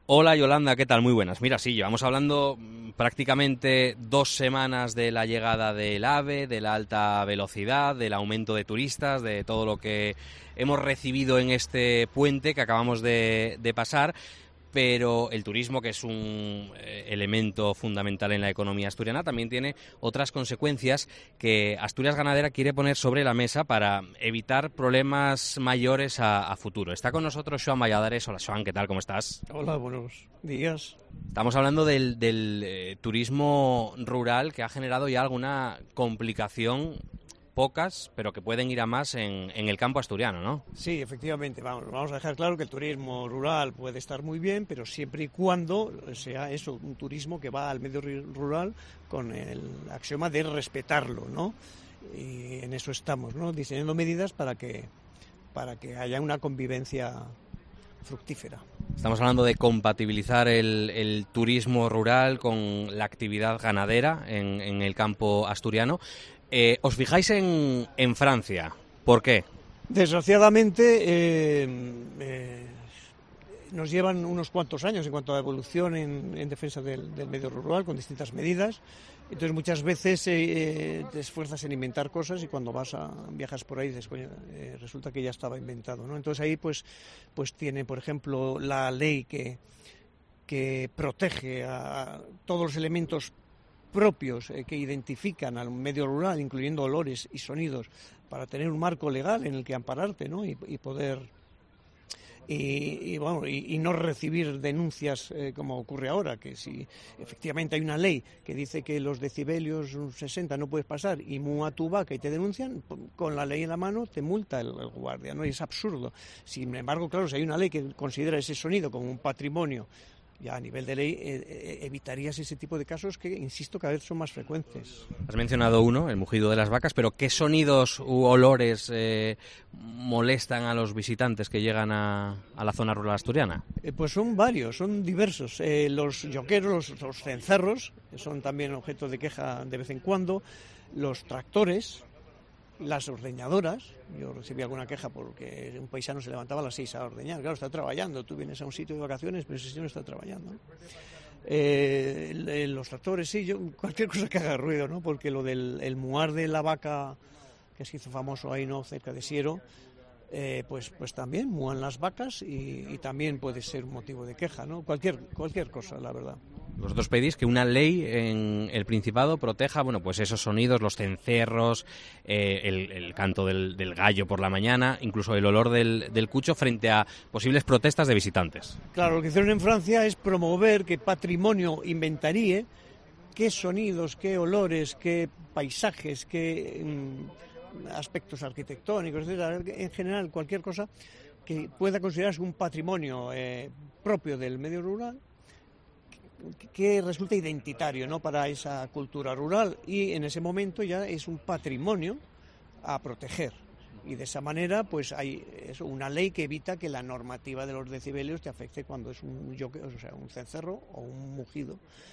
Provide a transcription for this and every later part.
Hola Yolanda, ¿qué tal? Muy buenas. Mira, sí, llevamos hablando prácticamente 2 semanas de la llegada del AVE, de la alta velocidad, del aumento de turistas, de todo lo que hemos recibido en este puente que acabamos de pasar. Pero el turismo, que es un elemento fundamental en la economía asturiana, también tiene otras consecuencias que Asturias Ganadera quiere poner sobre la mesa para evitar problemas mayores a futuro. Está con nosotros Xoán Valladares. Hola Xoán, ¿qué tal? ¿Cómo estás? Hola, buenos días. Estamos hablando del turismo rural, que ha generado ya alguna complicación, pocas, pero que pueden ir a más en el campo asturiano, ¿no? Sí, efectivamente, vamos a dejar claro que el turismo rural puede estar muy bien, pero siempre y cuando sea eso, un turismo que va al medio rural con el axioma de respetarlo, ¿no? Y en eso estamos, ¿no? Diseñando medidas para que haya una convivencia fructífera. Estamos hablando de compatibilizar el turismo rural con la actividad ganadera en el campo asturiano. ¿Os fijáis en Francia? ¿Por qué? Desgraciadamente nos llevan unos cuantos años en cuanto a evolución en defensa del medio rural con distintas medidas. Entonces muchas veces te esfuerzas en inventar cosas y cuando viajas por ahí dices, coño, resulta que ya estaba inventado, ¿no? Entonces ahí pues tiene, por ejemplo, la ley que protege a todos los elementos propios que identifican al medio rural, incluyendo olores y sonidos, para tener un marco legal en el que ampararte, ¿no? y poder y no recibir denuncias como ocurre ahora, que si efectivamente hay una ley que dice que los decibelios 60 no puedes pasar y mua tu vaca y te denuncian, con la ley en la mano te multa el guardia, ¿no? Y es absurdo. Sin embargo, claro, si hay una ley que considera ese sonido como un patrimonio, ya a nivel de ley evitarías ese tipo de casos que, insisto, cada vez son más frecuentes. Has mencionado uno, el mugido de las vacas, pero ¿qué sonidos u olores molestan a los visitantes que llegan a la zona rural asturiana? Pues son varios, son diversos. Los yoqueros, los cencerros, que son también objeto de queja de vez en cuando, los tractores, las ordeñadoras. Yo recibí alguna queja porque un paisano se levantaba a las 6 a ordeñar. Claro, está trabajando. Tú vienes a un sitio de vacaciones, pero ese señor está trabajando. Los tractores, sí, cualquier cosa que haga ruido, ¿no? Porque lo del el muar de la vaca, que se hizo famoso ahí, ¿no?, cerca de Siero, pues también muan las vacas y también puede ser un motivo de queja, ¿no? Cualquier cosa, la verdad. Vosotros pedís que una ley en el Principado proteja, bueno, pues esos sonidos, los cencerros, el canto del gallo por la mañana, incluso el olor del cucho frente a posibles protestas de visitantes. Claro, lo que hicieron en Francia es promover que patrimonio inventaríe qué sonidos, qué olores, qué paisajes, qué aspectos arquitectónicos, etcétera, en general cualquier cosa que pueda considerarse un patrimonio propio del medio rural, que resulta identitario, ¿no?, para esa cultura rural, y en ese momento ya es un patrimonio a proteger. Y de esa manera pues hay una ley que evita que la normativa de los decibelios te afecte cuando es un cencerro o un mugido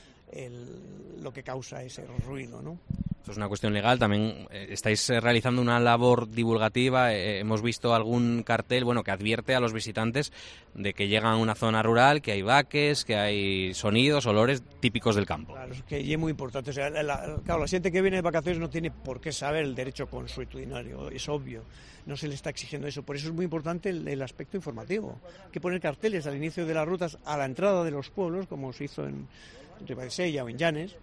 lo que causa ese ruido, ¿no? Esto es una cuestión legal. También estáis realizando una labor divulgativa. Hemos visto algún cartel, bueno, que advierte a los visitantes de que llegan a una zona rural, que hay vaques, que hay sonidos, olores típicos del campo. Claro, es que es muy importante. O sea, claro, la gente que viene de vacaciones no tiene por qué saber el derecho consuetudinario, es obvio. No se le está exigiendo eso. Por eso es muy importante el aspecto informativo. Hay que poner carteles al inicio de las rutas, a la entrada de los pueblos, como se hizo en Ribadesella o en Llanes,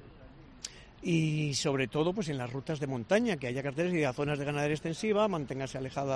y sobre todo pues en las rutas de montaña, que haya carteles y a zonas de ganadería extensiva, manténgase alejada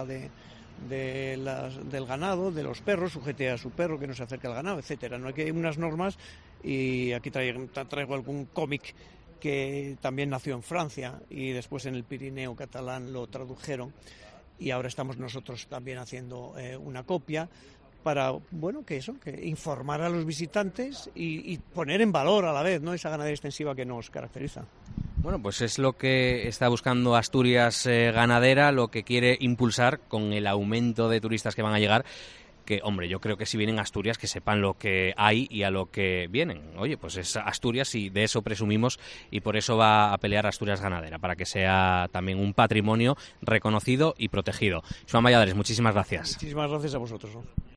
del ganado, de los perros, sujete a su perro que no se acerque al ganado, etcétera. No hay que unas normas, y aquí traigo algún cómic que también nació en Francia y después en el Pirineo catalán lo tradujeron, y ahora estamos nosotros también haciendo una copia para, bueno, que informar a los visitantes y poner en valor a la vez, ¿no?, esa ganadería extensiva que nos caracteriza. Bueno, pues es lo que está buscando Asturias Ganadera, lo que quiere impulsar con el aumento de turistas que van a llegar. Que, hombre, yo creo que si vienen a Asturias, que sepan lo que hay y a lo que vienen. Oye, pues es Asturias y de eso presumimos, y por eso va a pelear Asturias Ganadera, para que sea también un patrimonio reconocido y protegido. Xoán Valladares, muchísimas gracias. Muchísimas gracias a vosotros, ¿no?